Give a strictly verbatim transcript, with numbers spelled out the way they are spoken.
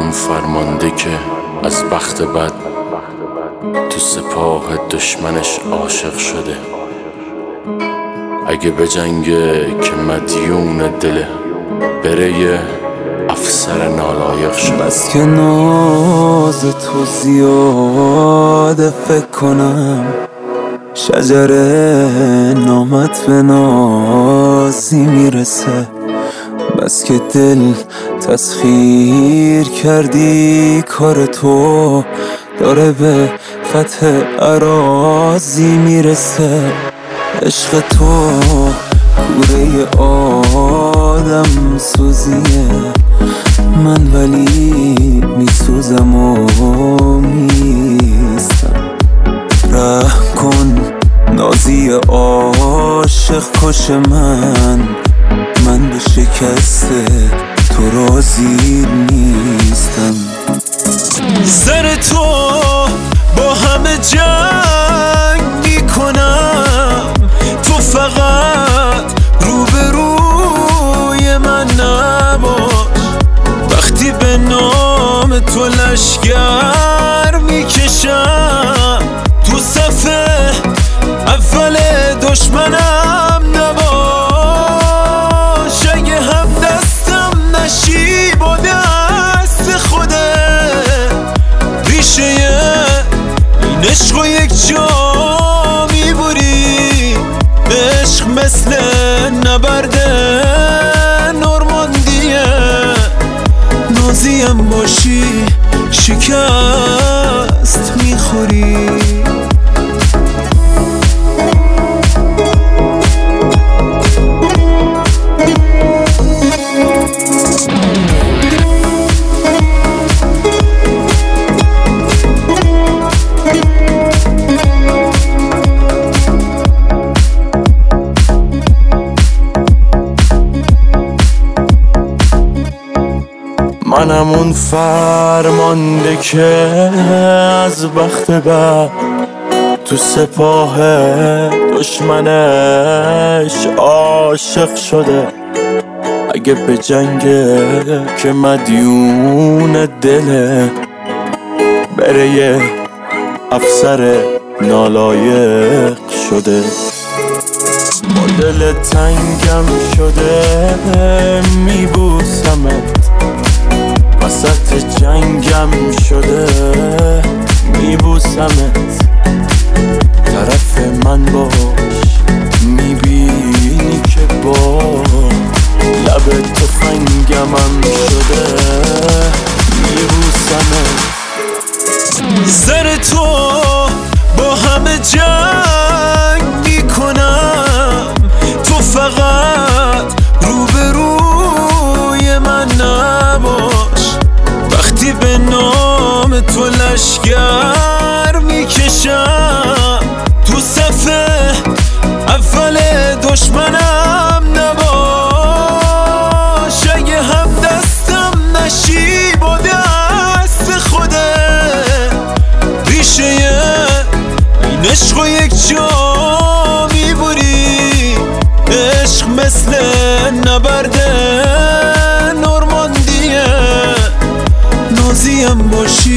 اون فرمانده که از بخت بد تو سپاه دشمنش عاشق شده. اگه بجنگه که مدیون دله، بره یه افسر نالایق شده. بس که ناز تو زیاده فکر کنم شجر نامت به نازی میرسه. بس که دل تسخیر کردی کار تو داره به فتح اراضی میرسه. عشق تو کوره آدم سوزیه، من ولی میسوزم و میستم. رحم کن نازی عاشق کش من، من به شکست تو راضی نیستم. سر تو با همه جنگ میکنم، تو فقط روبروی من نباش. وقتی به نام تو لشگر میکشم، تو صفحه اول دشمنم نباش. اگه هم دستم نشی با دست خوده، ریشه این عشق و یک جا میبری. عشق مثل نبرد نورماندیه، نازیم باشی شکست میخوری. منم اون فرمانده که از بخت بد تو سپاه دشمنش عاشق شده. اگه به جنگه که مدیون دله، بره یه افسر نالایق شده. با دل تنگم شده میبوسمت، وسط جنگم شده میبوسمت. طرف من باش میبینی که با لب تفنگمم شده میبوسمت. سر تو با همه جنگ میکنم، تو فقط روبروی من نباش. وقتی به نام تو لشگر میکشم، تو صفحه اول دشمنم نباش. اگه هم دستم نشی با دست خوده، ریشه این عشق و یک جا میبری. عشق مثل نبرد نورماندیه، نازیم باشی